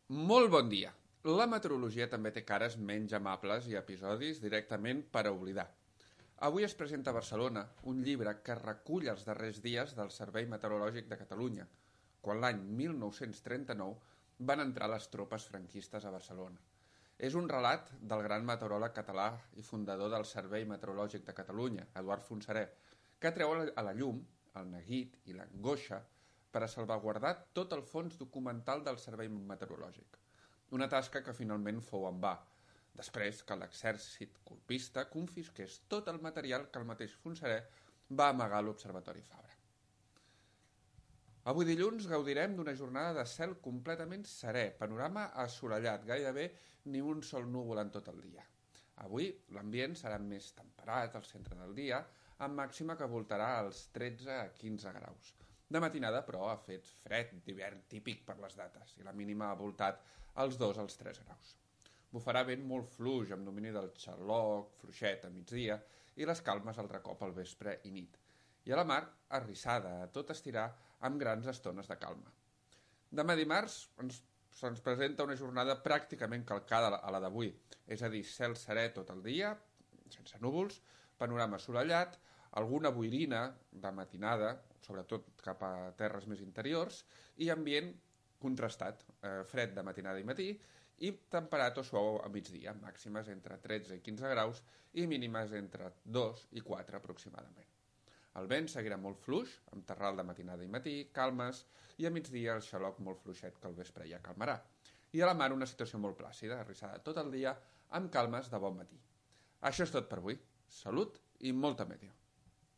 Molt bon dia. La meteorologia també té cares menys amables i episodis directament per a oblidar. Avui es presenta a Barcelona un llibre que recull els darrers dies del Servei Meteorològic de Catalunya, quan l'any 1939 van entrar les tropes franquistes a Barcelona. És un relat del gran meteoròleg català i fundador del Servei Meteorològic de Catalunya, Eduard Fontserè, que treu a la llum el neguit i l'angoixa per a salvaguardar tot el fons documental del Servei Meteorològic. Una tasca que finalment fou en va, després que l'exèrcit colpista confisqués tot el material que el mateix Fontserè va amagar a l'Observatori Fabra. Avui dilluns gaudirem d'una jornada de cel completament serè, panorama assolellat, gairebé ni un sol núvol en tot el dia. Avui l'ambient serà més temperat al centre del dia, amb màxima que voltarà als 13 a 15 graus. De matinada, però, ha fet fred d'hivern típic per les dates i la mínima ha voltat als 2 als 3 graus. Bufarà vent molt fluix, amb domini del xaloc, fluixet a migdia i les calmes altre cop al vespre i nit. I a la mar, arrissada, a tot estirar, amb grans estones de calma. Demà dimarts se'ns presenta una jornada pràcticament calcada a la d'avui, és a dir, cel serè tot el dia, sense núvols, panorama assolellat, alguna boirina de matinada, sobretot cap a terres més interiors, i ambient contrastat, fred de matinada i matí, i temperat o suau a migdia, màximes entre 13 i 15 graus i mínimes entre 2 i 4 aproximadament. El vent seguirà molt fluix, amb terral de matinada i matí, calmes, i a migdia el xaloc molt fluixet que al vespre ja calmarà. I a la mar una situació molt plàcida, arrissada tot el dia, amb calmes de bon matí. Això és tot per avui. Salut i molta meteo.